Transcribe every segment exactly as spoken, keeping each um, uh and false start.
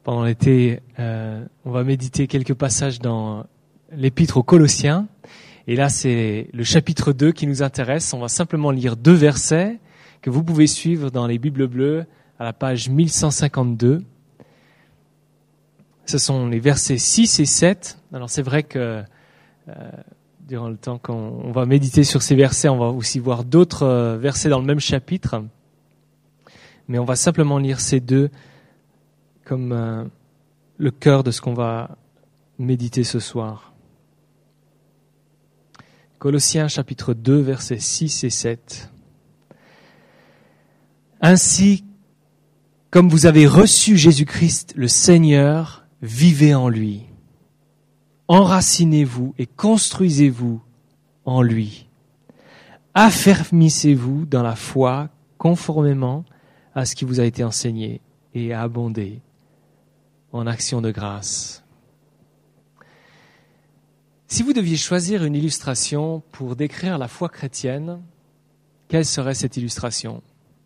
Pendant l'été, euh, on va méditer quelques passages dans l'épître aux Colossiens. Et là, c'est le chapitre deux qui nous intéresse. On va simplement lire deux versets que vous pouvez suivre dans les Bibles bleues à la page mille cent cinquante-deux. Ce sont les versets six et sept. Alors c'est vrai que euh, durant le temps qu'on on va méditer sur ces versets, on va aussi voir d'autres euh, versets dans le même chapitre. Mais on va simplement lire ces deux comme euh, le cœur de ce qu'on va méditer ce soir. Colossiens chapitre deux, versets six et sept. Ainsi, comme vous avez reçu Jésus-Christ le Seigneur, vivez en lui. Enracinez-vous et construisez-vous en lui. Affermissez-vous dans la foi conformément à ce qui vous a été enseigné et abondez en action de grâce. Si vous deviez choisir une illustration pour décrire la foi chrétienne, quelle serait cette illustration ?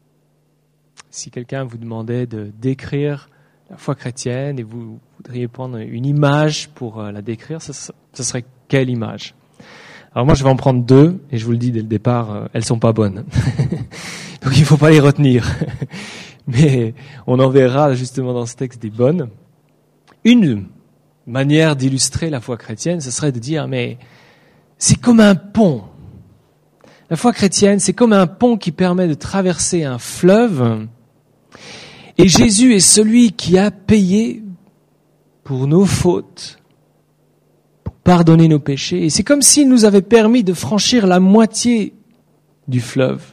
Si quelqu'un vous demandait de décrire la foi chrétienne et vous voudriez prendre une image pour la décrire, ce serait quelle image ? Alors moi, je vais en prendre deux, et je vous le dis dès le départ, elles sont pas bonnes. Donc il faut pas les retenir. Mais on en verra justement dans ce texte des bonnes. Une manière d'illustrer la foi chrétienne, ce serait de dire, mais c'est comme un pont. La foi chrétienne, c'est comme un pont qui permet de traverser un fleuve. Et Jésus est celui qui a payé pour nos fautes, pour pardonner nos péchés. Et c'est comme s'il nous avait permis de franchir la moitié du fleuve.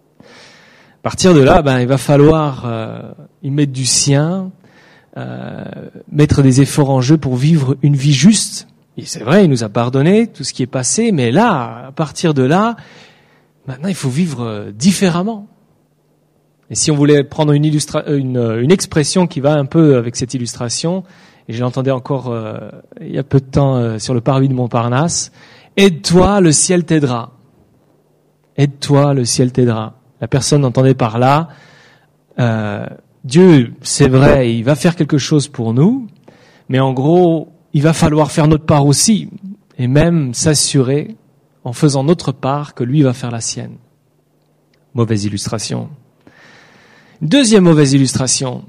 À partir de là, ben, il va falloir euh, y mettre du sien, euh, mettre des efforts en jeu pour vivre une vie juste. Et c'est vrai, il nous a pardonné tout ce qui est passé, mais là, à partir de là, maintenant, il faut vivre différemment. Et si on voulait prendre une, illustra- une, une expression qui va un peu avec cette illustration, et je l'entendais encore euh, il y a peu de temps euh, sur le parvis de Montparnasse, « Aide-toi, le ciel t'aidera. » Aide-toi, le ciel t'aidera. La personne entendait par là, euh, Dieu, c'est vrai, il va faire quelque chose pour nous, mais en gros, il va falloir faire notre part aussi, et même s'assurer, en faisant notre part, que lui va faire la sienne. Mauvaise illustration. Deuxième mauvaise illustration.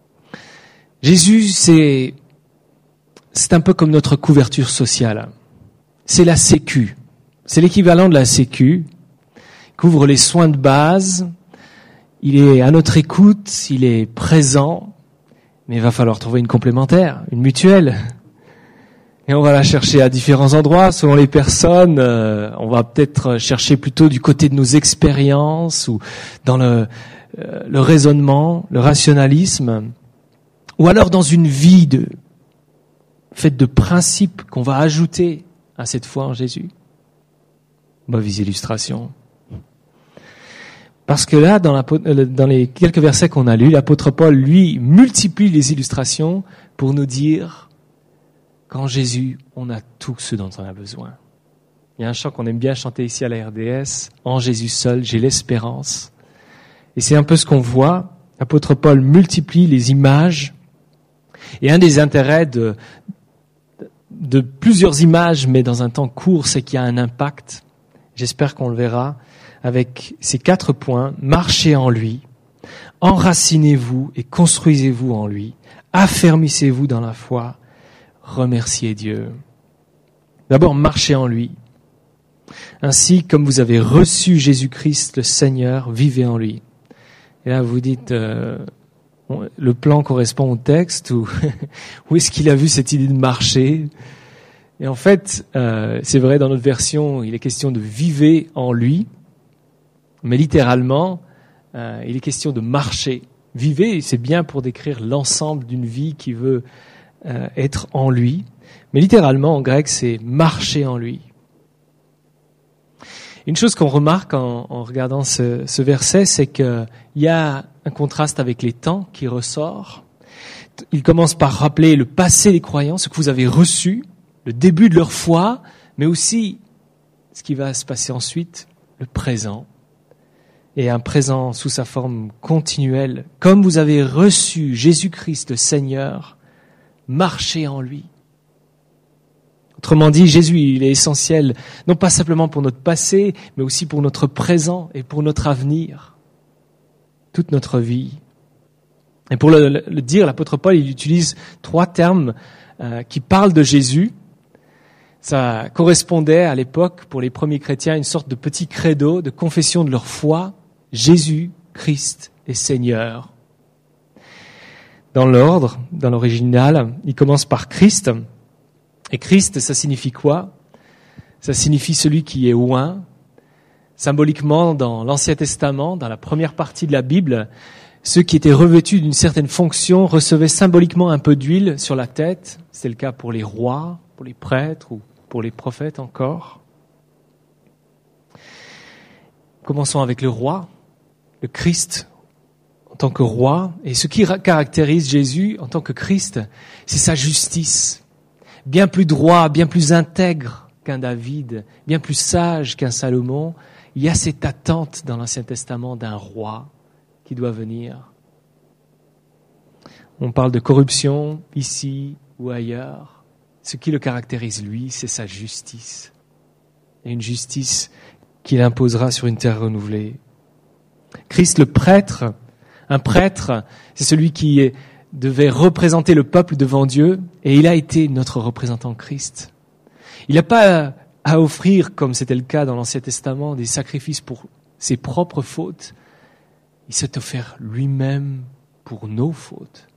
Jésus, c'est, c'est un peu comme notre couverture sociale. C'est la Sécu. C'est l'équivalent de la Sécu. Il couvre les soins de base. Il est à notre écoute. Il est présent. Mais il va falloir trouver une complémentaire, une mutuelle. Et on va la chercher à différents endroits, selon les personnes. Euh, on va peut-être chercher plutôt du côté de nos expériences ou dans le, euh, le raisonnement, le rationalisme. Ou alors dans une vie de, faite de principes qu'on va ajouter à cette foi en Jésus. Mauvaise illustration. Parce que là, dans, la, dans les quelques versets qu'on a lus, l'apôtre Paul, lui, multiplie les illustrations pour nous dire qu'en Jésus, on a tout ce dont on a besoin. Il y a un chant qu'on aime bien chanter ici à la R D S, « En Jésus seul, j'ai l'espérance ». Et c'est un peu ce qu'on voit. L'apôtre Paul multiplie les images. Et un des intérêts de, de plusieurs images, mais dans un temps court, c'est qu'il y a un impact. J'espère qu'on le verra avec ces quatre points. Marchez en lui, enracinez-vous et construisez-vous en lui, affermissez-vous dans la foi, remerciez Dieu. D'abord, marchez en lui. Ainsi, comme vous avez reçu Jésus-Christ le Seigneur, vivez en lui. Et là, vous dites, euh, le plan correspond au texte, ou où est-ce qu'il a vu cette idée de marcher ? Et en fait, euh, c'est vrai, dans notre version, il est question de vivre en lui, mais littéralement, euh, il est question de marcher. Vivre, c'est bien pour décrire l'ensemble d'une vie qui veut euh, être en lui, mais littéralement, en grec, c'est marcher en lui. Une chose qu'on remarque en, en regardant ce, ce verset, c'est qu'il y a un contraste avec les temps qui ressort. Il commence par rappeler le passé des croyants, ce que vous avez reçu, le début de leur foi, mais aussi ce qui va se passer ensuite, le présent. Et un présent sous sa forme continuelle. Comme vous avez reçu Jésus-Christ le Seigneur, marcher en lui. Autrement dit, Jésus, il est essentiel, non pas simplement pour notre passé, mais aussi pour notre présent et pour notre avenir, toute notre vie. Et pour le, le dire, l'apôtre Paul, il utilise trois termes euh, qui parlent de Jésus. Ça correspondait à l'époque, pour les premiers chrétiens, à une sorte de petit credo de confession de leur foi. Jésus, Christ est Seigneur. Dans l'ordre, dans l'original, il commence par Christ. Et Christ, ça signifie quoi? Ça signifie celui qui est oint. Symboliquement, dans l'Ancien Testament, dans la première partie de la Bible, ceux qui étaient revêtus d'une certaine fonction recevaient symboliquement un peu d'huile sur la tête. C'est le cas pour les rois, pour les prêtres ou pour les prophètes encore. Commençons avec le roi, le Christ en tant que roi. Et ce qui caractérise Jésus en tant que Christ, c'est sa justice. Bien plus droit, bien plus intègre qu'un David, bien plus sage qu'un Salomon. Il y a cette attente dans l'Ancien Testament d'un roi qui doit venir. On parle de corruption ici ou ailleurs. Ce qui le caractérise, lui, c'est sa justice. Et une justice qu'il imposera sur une terre renouvelée. Christ, le prêtre, un prêtre, c'est celui qui est, devait représenter le peuple devant Dieu, et il a été notre représentant Christ. Il n'a pas à offrir, comme c'était le cas dans l'Ancien Testament, des sacrifices pour ses propres fautes. Il s'est offert lui-même pour nos fautes.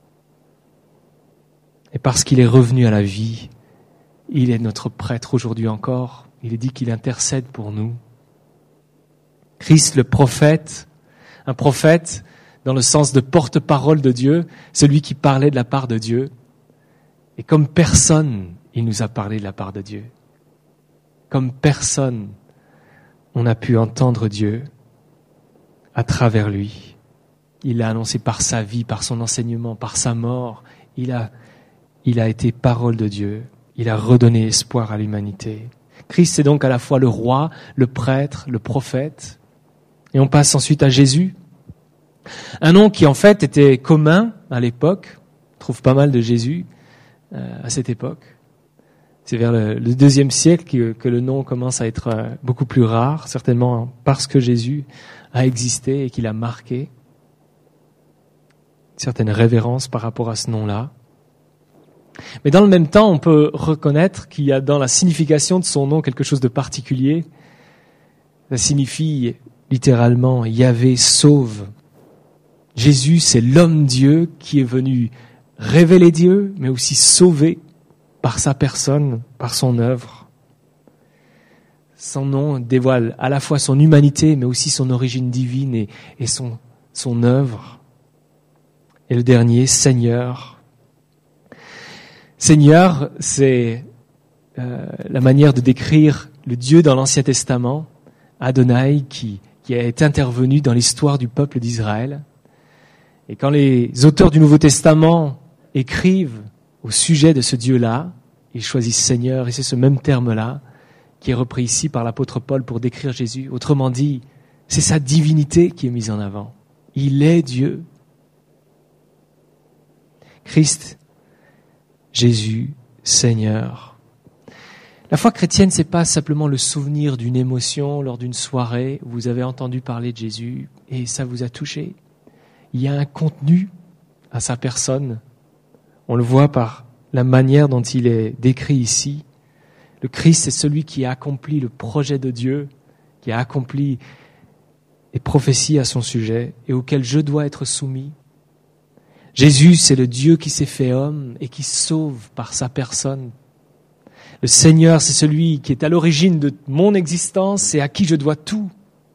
Et parce qu'il est revenu à la vie, il est notre prêtre aujourd'hui encore. Il est dit qu'il intercède pour nous. Christ, le prophète, un prophète dans le sens de porte-parole de Dieu, celui qui parlait de la part de Dieu. Et comme personne, il nous a parlé de la part de Dieu. Comme personne, on a pu entendre Dieu à travers lui. Il l'a annoncé par sa vie, par son enseignement, par sa mort. Il a, il a été parole de Dieu. Il a redonné espoir à l'humanité. Christ est donc à la fois le roi, le prêtre, le prophète. Et on passe ensuite à Jésus. Un nom qui en fait était commun à l'époque. On trouve pas mal de Jésus euh, à cette époque. C'est vers le, le deuxième siècle que, que le nom commence à être euh, beaucoup plus rare, certainement parce que Jésus a existé et qu'il a marqué une certaine révérence par rapport à ce nom-là. Mais dans le même temps, on peut reconnaître qu'il y a dans la signification de son nom quelque chose de particulier. Ça signifie littéralement « Yahvé sauve ». Jésus, c'est l'homme-dieu qui est venu révéler Dieu, mais aussi sauver par sa personne, par son œuvre. Son nom dévoile à la fois son humanité, mais aussi son origine divine et, et son, son œuvre. Et le dernier, Seigneur. Seigneur, c'est euh, la manière de décrire le Dieu dans l'Ancien Testament, Adonai, qui, qui est intervenu dans l'histoire du peuple d'Israël. Et quand les auteurs du Nouveau Testament écrivent au sujet de ce Dieu-là, ils choisissent Seigneur, et c'est ce même terme-là qui est repris ici par l'apôtre Paul pour décrire Jésus. Autrement dit, c'est sa divinité qui est mise en avant. Il est Dieu. Christ, Jésus, Seigneur. La foi chrétienne, c'est pas simplement le souvenir d'une émotion lors d'une soirée où vous avez entendu parler de Jésus et ça vous a touché. Il y a un contenu à sa personne. On le voit par la manière dont il est décrit ici. Le Christ, c'est celui qui a accompli le projet de Dieu, qui a accompli les prophéties à son sujet et auquel je dois être soumis. Jésus, c'est le Dieu qui s'est fait homme et qui sauve par sa personne. Le Seigneur, c'est celui qui est à l'origine de mon existence et à qui je dois tout.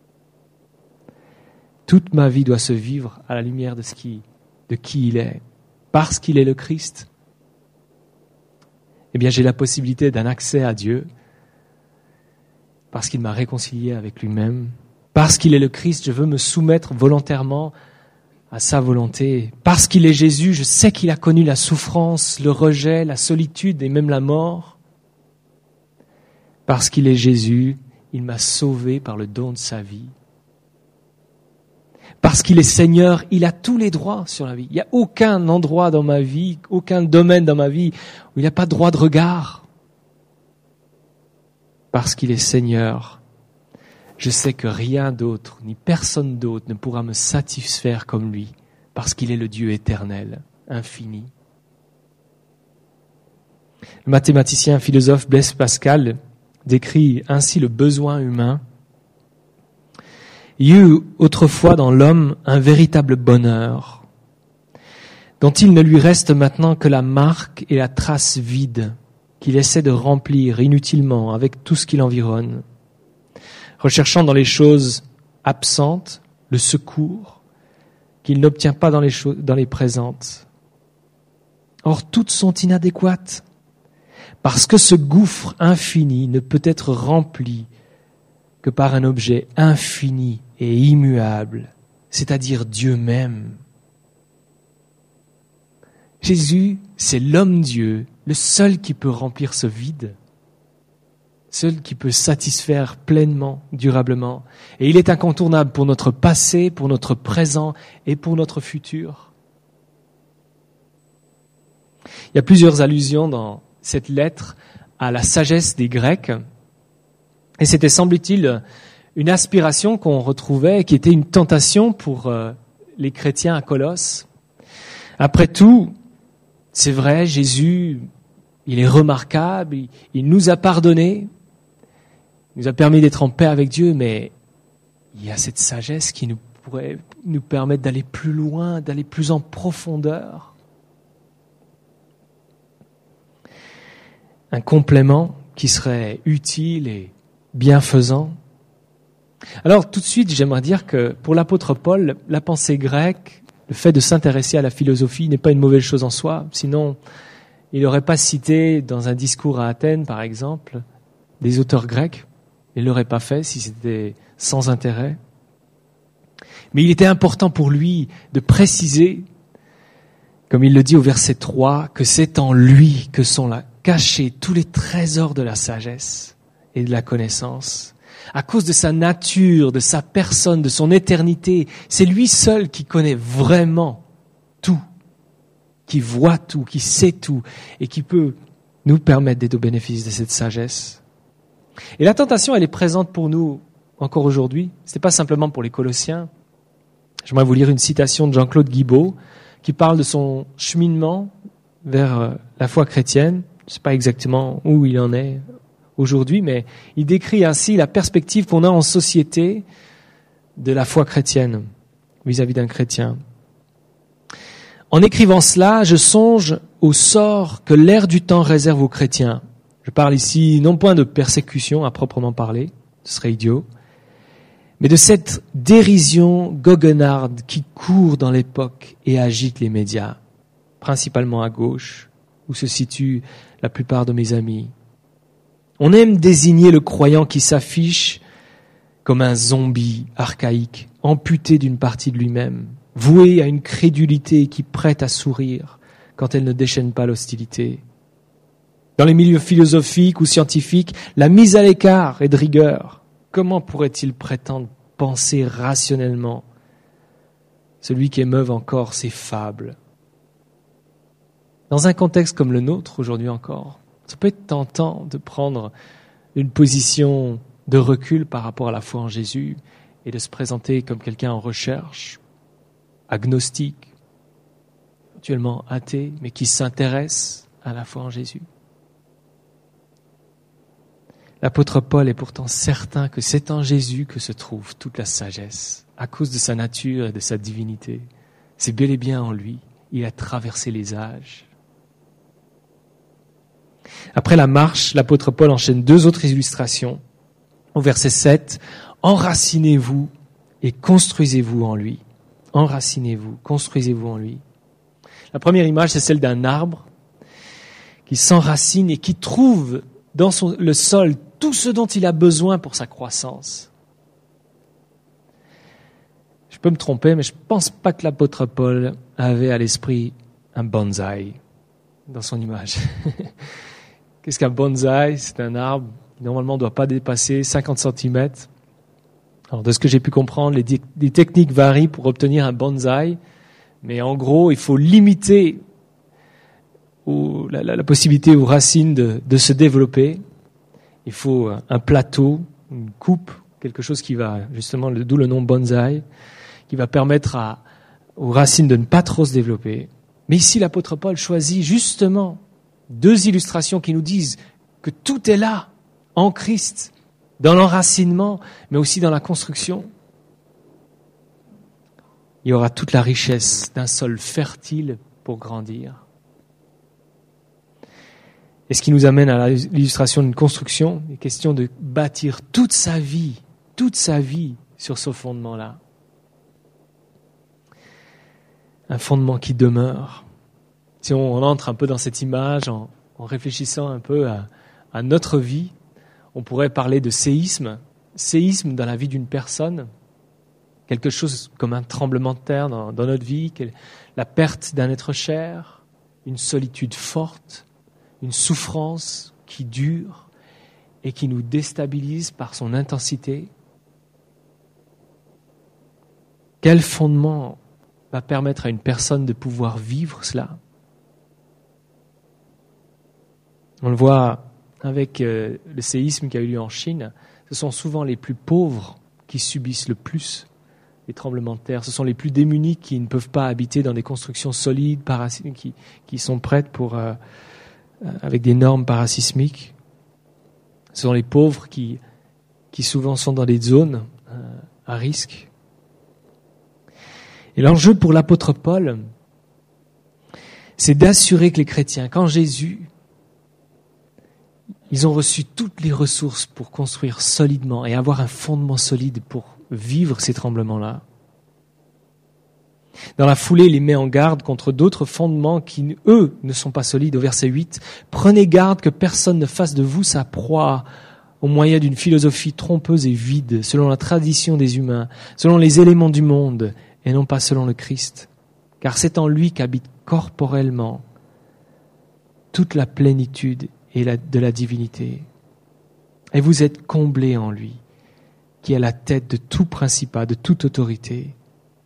Toute ma vie doit se vivre à la lumière de ce qui, de qui il est, parce qu'il est le Christ. Eh bien, j'ai la possibilité d'un accès à Dieu, parce qu'il m'a réconcilié avec lui-même. Parce qu'il est le Christ, je veux me soumettre volontairement à sa volonté. Parce qu'il est Jésus, je sais qu'il a connu la souffrance, le rejet, la solitude et même la mort. Parce qu'il est Jésus, il m'a sauvé par le don de sa vie. Parce qu'il est Seigneur, il a tous les droits sur la vie. Il n'y a aucun endroit dans ma vie, aucun domaine dans ma vie où il n'a pas droit de regard. Parce qu'il est Seigneur, je sais que rien d'autre, ni personne d'autre ne pourra me satisfaire comme lui, parce qu'il est le Dieu éternel, infini. Le mathématicien philosophe Blaise Pascal décrit ainsi le besoin humain. Il y eut autrefois dans l'homme un véritable bonheur, dont il ne lui reste maintenant que la marque et la trace vide qu'il essaie de remplir inutilement avec tout ce qui l'environne, recherchant dans les choses absentes le secours qu'il n'obtient pas dans les choses, dans les présentes. Or, toutes sont inadéquates, parce que ce gouffre infini ne peut être rempli que par un objet infini et immuable, c'est-à-dire Dieu même. Jésus, c'est l'homme-Dieu, le seul qui peut remplir ce vide, seul qui peut satisfaire pleinement, durablement. Et il est incontournable pour notre passé, pour notre présent et pour notre futur. Il y a plusieurs allusions dans cette lettre à la sagesse des Grecs. Et c'était, semble-t-il, une aspiration qu'on retrouvait, qui était une tentation pour euh, les chrétiens à Colosse. Après tout, c'est vrai, Jésus, il est remarquable, il, il nous a pardonné, il nous a permis d'être en paix avec Dieu, mais il y a cette sagesse qui nous pourrait nous permettre d'aller plus loin, d'aller plus en profondeur. Un complément qui serait utile et bienfaisant. Alors tout de suite, j'aimerais dire que pour l'apôtre Paul, la pensée grecque, le fait de s'intéresser à la philosophie n'est pas une mauvaise chose en soi. Sinon, il n'aurait pas cité dans un discours à Athènes, par exemple, des auteurs grecs. Il ne l'aurait pas fait si c'était sans intérêt. Mais il était important pour lui de préciser, comme il le dit au verset trois, que c'est en lui que sont là cachés tous les trésors de la sagesse et de la connaissance. À cause de sa nature, de sa personne, de son éternité, c'est lui seul qui connaît vraiment tout, qui voit tout, qui sait tout et qui peut nous permettre d'être au bénéfice de cette sagesse. Et la tentation, elle est présente pour nous encore aujourd'hui. Ce n'est pas simplement pour les Colossiens. J'aimerais vous lire une citation de Jean-Claude Guibaud qui parle de son cheminement vers la foi chrétienne. Je ne sais pas exactement où il en est aujourd'hui, mais il décrit ainsi la perspective qu'on a en société de la foi chrétienne vis-à-vis d'un chrétien. En écrivant cela, je songe au sort que l'ère du temps réserve aux chrétiens. Je parle ici non point de persécution à proprement parler, ce serait idiot, mais de cette dérision goguenarde qui court dans l'époque et agite les médias, principalement à gauche, où se situent la plupart de mes amis. On aime désigner le croyant qui s'affiche comme un zombie archaïque, amputé d'une partie de lui-même, voué à une crédulité qui prête à sourire quand elle ne déchaîne pas l'hostilité. Dans les milieux philosophiques ou scientifiques, la mise à l'écart est de rigueur. Comment pourrait-il prétendre penser rationnellement celui qui émeuve encore ses fables? Dans un contexte comme le nôtre aujourd'hui encore, ça peut être tentant de prendre une position de recul par rapport à la foi en Jésus et de se présenter comme quelqu'un en recherche, agnostique, éventuellement athée, mais qui s'intéresse à la foi en Jésus. L'apôtre Paul est pourtant certain que c'est en Jésus que se trouve toute la sagesse, à cause de sa nature et de sa divinité. C'est bel et bien en lui. Il a traversé les âges. Après la marche, l'apôtre Paul enchaîne deux autres illustrations. Au verset sept, « Enracinez-vous et construisez-vous en lui. » Enracinez-vous, construisez-vous en lui. La première image, c'est celle d'un arbre qui s'enracine et qui trouve dans son, le sol tout ce dont il a besoin pour sa croissance. Je peux me tromper, mais je ne pense pas que l'apôtre Paul avait à l'esprit un bonsaï dans son image. Qu'est-ce qu'un bonsaï? C'est un arbre qui normalement ne doit pas dépasser cinquante centimètres. Alors, de ce que j'ai pu comprendre, les, di- les techniques varient pour obtenir un bonsaï, mais en gros, il faut limiter au, la, la, la possibilité aux racines de, de se développer. Il faut un plateau, une coupe, quelque chose qui va, justement, d'où le nom bonsaï, qui va permettre à, aux racines de ne pas trop se développer. Mais ici, l'apôtre Paul choisit justement deux illustrations qui nous disent que tout est là, en Christ, dans l'enracinement, mais aussi dans la construction. Il y aura toute la richesse d'un sol fertile pour grandir. Et ce qui nous amène à l'illustration d'une construction, il est question de bâtir toute sa vie, toute sa vie sur ce fondement-là. Un fondement qui demeure. Si on entre un peu dans cette image, en, en réfléchissant un peu à, à notre vie, on pourrait parler de séisme. Séisme dans la vie d'une personne, quelque chose comme un tremblement de terre dans, dans notre vie, la perte d'un être cher, une solitude forte, une souffrance qui dure et qui nous déstabilise par son intensité. Quel fondement va permettre à une personne de pouvoir vivre cela? On le voit avec euh, le séisme qui a eu lieu en Chine. Ce sont souvent les plus pauvres qui subissent le plus les tremblements de terre. Ce sont les plus démunis qui ne peuvent pas habiter dans des constructions solides, parasis- qui, qui sont prêtes pour, euh, avec des normes parasismiques. Ce sont les pauvres qui, qui souvent sont dans des zones euh, à risque. Et l'enjeu pour l'apôtre Paul, c'est d'assurer que les chrétiens, quand Jésus, ils ont reçu toutes les ressources pour construire solidement et avoir un fondement solide pour vivre ces tremblements-là. Dans la foulée, il les met en garde contre d'autres fondements qui, eux, ne sont pas solides. Au verset huit, « Prenez garde que personne ne fasse de vous sa proie au moyen d'une philosophie trompeuse et vide, selon la tradition des humains, selon les éléments du monde, et non pas selon le Christ. Car c'est en lui qu'habite corporellement toute la plénitude et la, de la divinité. Et vous êtes comblés en lui, qui est la tête de tout principat, de toute autorité. »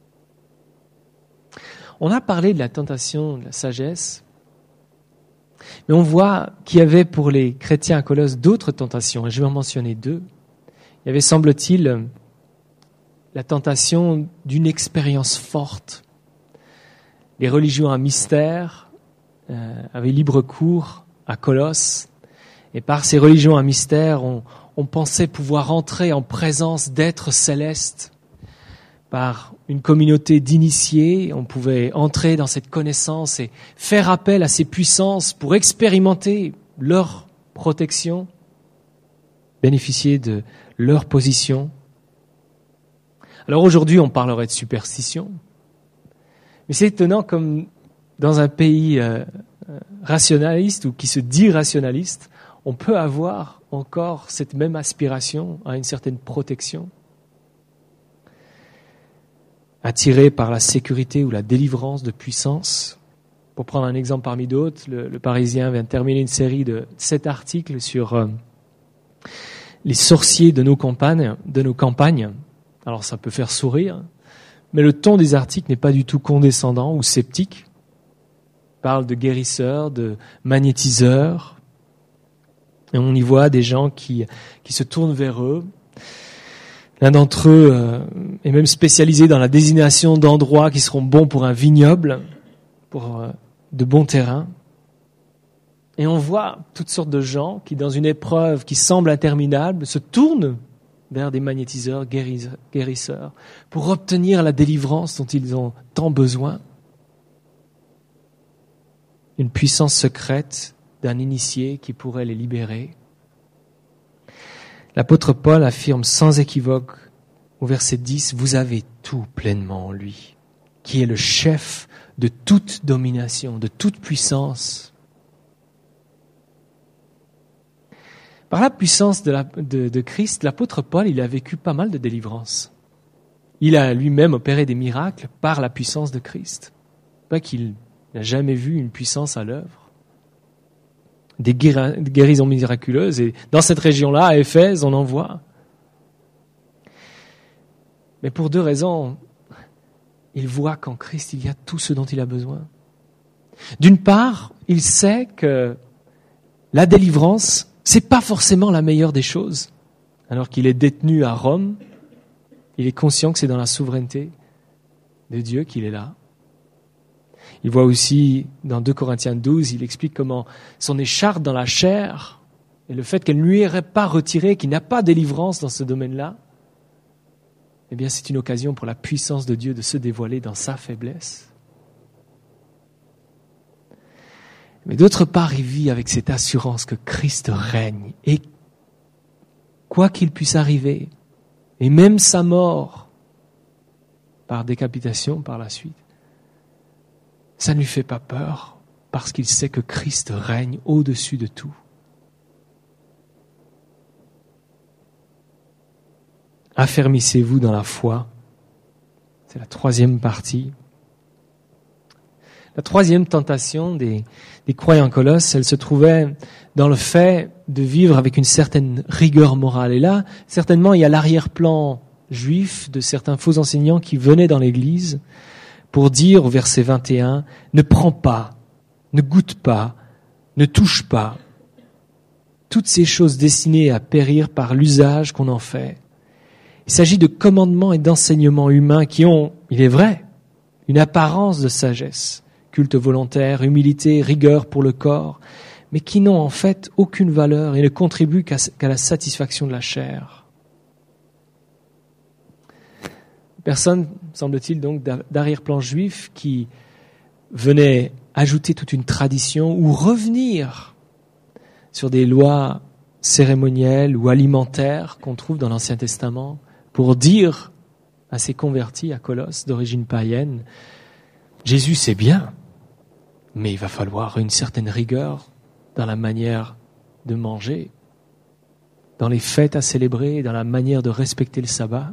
On a parlé de la tentation de la sagesse, mais on voit qu'il y avait pour les chrétiens à Colosse d'autres tentations, et je vais en mentionner deux. Il y avait, semble-t-il, la tentation d'une expérience forte. Les religions à mystère euh, avaient libre cours à Colosse, et par ces religions à mystère, on, on pensait pouvoir entrer en présence d'êtres célestes. Par une communauté d'initiés, on pouvait entrer dans cette connaissance et faire appel à ces puissances pour expérimenter leur protection, bénéficier de leur position. Alors aujourd'hui, on parlerait de superstition, mais c'est étonnant comme dans un pays euh, rationaliste ou qui se dit rationaliste, on peut avoir encore cette même aspiration à une certaine protection. Attiré par la sécurité ou la délivrance de puissance. Pour prendre un exemple parmi d'autres, le, le Parisien vient de terminer une série de sept articles sur euh, les sorciers de nos campagnes, de nos campagnes. Alors ça peut faire sourire, mais le ton des articles n'est pas du tout condescendant ou sceptique. Il parle de guérisseurs, de magnétiseurs, et on y voit des gens qui, qui se tournent vers eux. L'un d'entre eux euh, est même spécialisé dans la désignation d'endroits qui seront bons pour un vignoble, pour euh, de bons terrains. Et on voit toutes sortes de gens qui, dans une épreuve qui semble interminable, se tournent vers des magnétiseurs, guérisseurs, pour obtenir la délivrance dont ils ont tant besoin. Une puissance secrète d'un initié qui pourrait les libérer. L'apôtre Paul affirme sans équivoque au verset dix, « Vous avez tout pleinement en lui, qui est le chef de toute domination, de toute puissance. » Par la puissance de, la, de, de Christ, l'apôtre Paul, il a vécu pas mal de délivrances. Il a lui-même opéré des miracles par la puissance de Christ. Pas qu'il n'a jamais vu une puissance à l'œuvre. Des guérisons miraculeuses, et dans cette région-là, à Éphèse, on en voit. Mais pour deux raisons. Il voit qu'en Christ, il y a tout ce dont il a besoin. D'une part, il sait que la délivrance, c'est pas forcément la meilleure des choses. Alors qu'il est détenu à Rome, il est conscient que c'est dans la souveraineté de Dieu qu'il est là. Il voit aussi, dans deux Corinthiens douze, il explique comment son écharpe dans la chair et le fait qu'elle ne lui est pas retirée, qu'il n'a pas de délivrance dans ce domaine-là, eh bien, c'est une occasion pour la puissance de Dieu de se dévoiler dans sa faiblesse. Mais d'autre part, il vit avec cette assurance que Christ règne. Et quoi qu'il puisse arriver, et même sa mort, par décapitation par la suite, ça ne lui fait pas peur, parce qu'il sait que Christ règne au-dessus de tout. Affermissez-vous dans la foi. C'est la troisième partie. La troisième tentation des, des croyants en Colosse, elle se trouvait dans le fait de vivre avec une certaine rigueur morale. Et là, certainement, il y a l'arrière-plan juif de certains faux enseignants qui venaient dans l'Église pour dire au verset vingt et un, « Ne prends pas, ne goûte pas, ne touche pas. » Toutes ces choses destinées à périr par l'usage qu'on en fait. Il s'agit de commandements et d'enseignements humains qui ont, il est vrai, une apparence de sagesse, culte volontaire, humilité, rigueur pour le corps, mais qui n'ont en fait aucune valeur et ne contribuent qu'à, qu'à la satisfaction de la chair. Personne, semble-t-il, donc, d'arrière-plan juif qui venait ajouter toute une tradition ou revenir sur des lois cérémonielles ou alimentaires qu'on trouve dans l'Ancien Testament pour dire à ces convertis à Colosse d'origine païenne, Jésus c'est bien, mais il va falloir une certaine rigueur dans la manière de manger, dans les fêtes à célébrer, dans la manière de respecter le sabbat.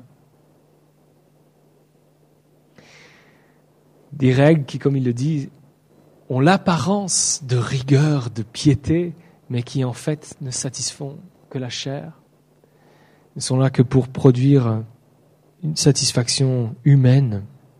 Des règles qui, comme il le dit, ont l'apparence de rigueur, de piété, mais qui en fait ne satisfont que la chair. Ils ne sont là que pour produire une satisfaction humaine.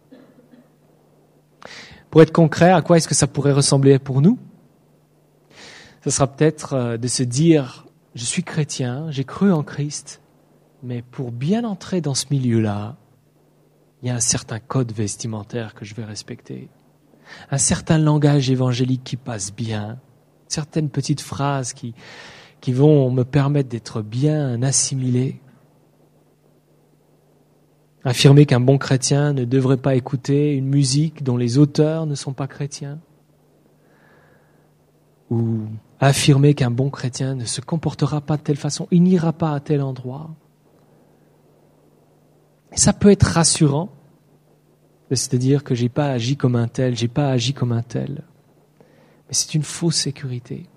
Pour être concret, à quoi est-ce que ça pourrait ressembler pour nous ? Ce sera peut-être de se dire, je suis chrétien, j'ai cru en Christ, mais pour bien entrer dans ce milieu-là, il y a un certain code vestimentaire que je vais respecter, un certain langage évangélique qui passe bien, certaines petites phrases qui, qui vont me permettre d'être bien assimilé. Affirmer qu'un bon chrétien ne devrait pas écouter une musique dont les auteurs ne sont pas chrétiens. Ou affirmer qu'un bon chrétien ne se comportera pas de telle façon, il n'ira pas à tel endroit. Et ça peut être rassurant, c'est-à-dire que j'ai pas agi comme un tel, j'ai pas agi comme un tel. Mais c'est une fausse sécurité.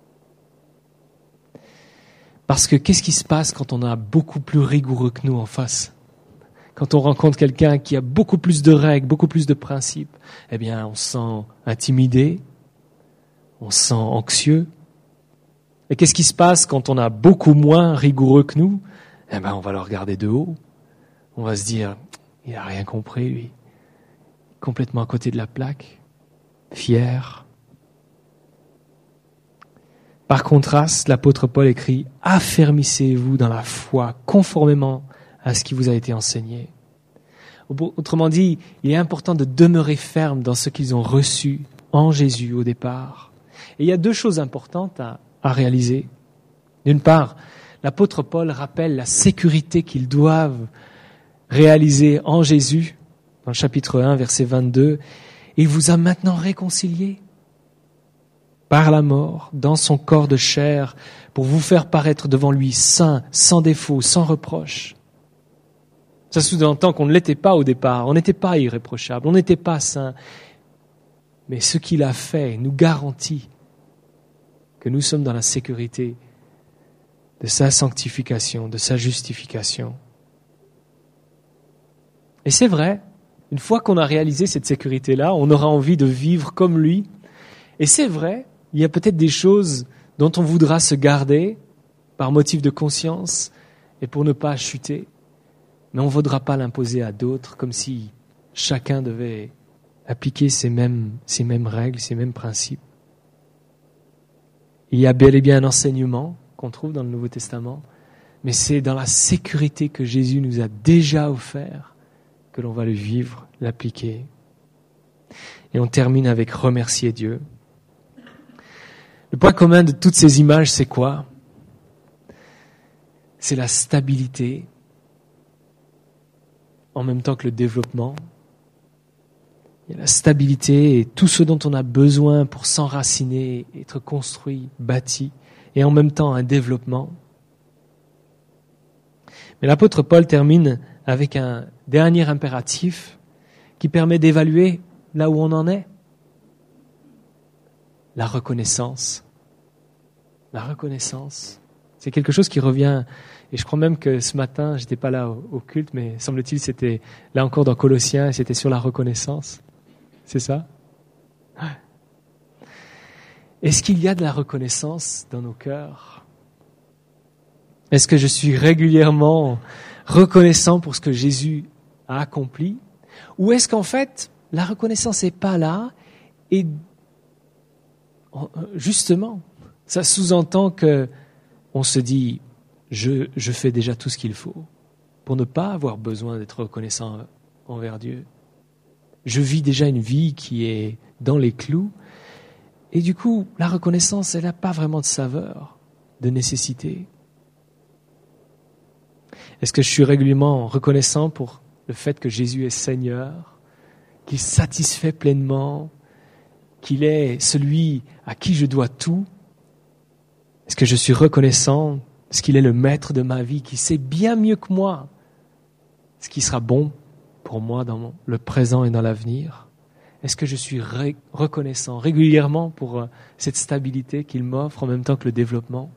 Parce que qu'est-ce qui se passe quand on a beaucoup plus rigoureux que nous en face ? Quand on rencontre quelqu'un qui a beaucoup plus de règles, beaucoup plus de principes, eh bien, on se sent intimidé, on se sent anxieux. Et qu'est-ce qui se passe quand on a beaucoup moins rigoureux que nous ? Eh bien, on va le regarder de haut. On va se dire, il n'a rien compris, lui. Complètement à côté de la plaque, fier. Par contraste, l'apôtre Paul écrit « Affermissez-vous dans la foi, conformément à ce qui vous a été enseigné. » Autrement dit, il est important de demeurer ferme dans ce qu'ils ont reçu en Jésus au départ. Et il y a deux choses importantes à, à réaliser. D'une part, l'apôtre Paul rappelle la sécurité qu'ils doivent réaliser en Jésus, dans le chapitre un, verset vingt-deux. « Il vous a maintenant réconciliés par la mort, dans son corps de chair, pour vous faire paraître devant lui saint, sans défaut, sans reproche. » Ça sous-entend qu'on ne l'était pas au départ, on n'était pas irréprochable, on n'était pas saint. Mais ce qu'il a fait nous garantit que nous sommes dans la sécurité de sa sanctification, de sa justification. Et c'est vrai, une fois qu'on a réalisé cette sécurité-là, on aura envie de vivre comme lui. Et c'est vrai, il y a peut-être des choses dont on voudra se garder par motif de conscience et pour ne pas chuter. mais on ne voudra pas l'imposer à d'autres comme si chacun devait appliquer ces mêmes, ces mêmes règles, ces mêmes principes. Il y a bel et bien un enseignement qu'on trouve dans le Nouveau Testament, mais c'est dans la sécurité que Jésus nous a déjà offert que l'on va le vivre, l'appliquer. Et on termine avec remercier Dieu. Le point commun de toutes ces images, c'est quoi? C'est la stabilité, en même temps que le développement. Il y a la stabilité et tout ce dont on a besoin pour s'enraciner, être construit, bâti, et en même temps un développement. Mais l'apôtre Paul termine avec un dernier impératif qui permet d'évaluer là où on en est. La reconnaissance. La reconnaissance. C'est quelque chose qui revient, et je crois même que ce matin, j'étais pas là au, au culte, mais semble-t-il c'était là encore dans Colossiens, et c'était sur la reconnaissance. C'est ça? Est-ce qu'il y a de la reconnaissance dans nos cœurs? Est-ce que je suis régulièrement reconnaissant pour ce que Jésus a accompli? Ou est-ce qu'en fait, la reconnaissance n'est pas là et justement, ça sous-entend que on se dit je, je fais déjà tout ce qu'il faut pour ne pas avoir besoin d'être reconnaissant envers Dieu. Je vis déjà une vie qui est dans les clous et du coup, la reconnaissance, elle n'a pas vraiment de saveur, de nécessité. Est-ce que je suis régulièrement reconnaissant pour le fait que Jésus est Seigneur, qu'il satisfait pleinement, qu'il est celui à qui je dois tout? Est-ce que je suis reconnaissant parce qu'il est le maître de ma vie, qui sait bien mieux que moi ce qui sera bon pour moi dans le présent et dans l'avenir? Est-ce que je suis ré- reconnaissant régulièrement pour euh, cette stabilité qu'il m'offre en même temps que le développement?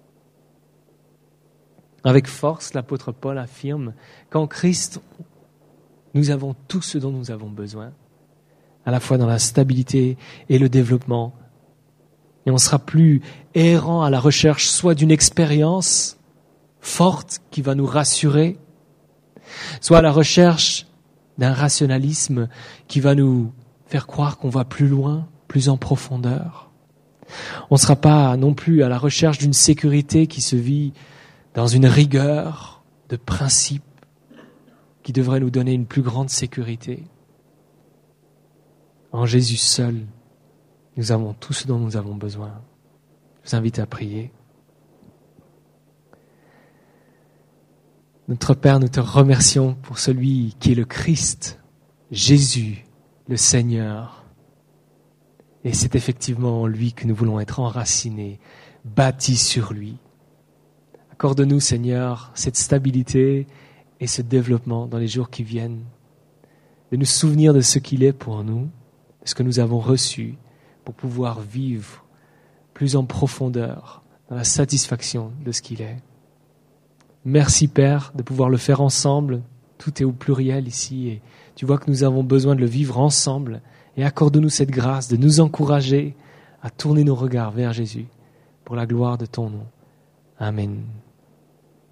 Avec force, l'apôtre Paul affirme qu'en Christ, nous avons tout ce dont nous avons besoin, à la fois dans la stabilité et le développement. Et on ne sera plus errant à la recherche soit d'une expérience forte qui va nous rassurer, soit à la recherche d'un rationalisme qui va nous faire croire qu'on va plus loin, plus en profondeur. On ne sera pas non plus à la recherche d'une sécurité qui se vit dans une rigueur de principes qui devrait nous donner une plus grande sécurité. En Jésus seul, nous avons tout ce dont nous avons besoin. Je vous invite à prier. Notre Père, nous te remercions pour celui qui est le Christ, Jésus, le Seigneur. Et c'est effectivement en lui que nous voulons être enracinés, bâtis sur lui. Accorde-nous, Seigneur, cette stabilité et ce développement dans les jours qui viennent, de nous souvenir de ce qu'il est pour nous, de ce que nous avons reçu, pour pouvoir vivre plus en profondeur dans la satisfaction de ce qu'il est. Merci, Père, de pouvoir le faire ensemble. Tout est au pluriel ici et tu vois que nous avons besoin de le vivre ensemble. Et accorde-nous cette grâce de nous encourager à tourner nos regards vers Jésus pour la gloire de ton nom. Amen.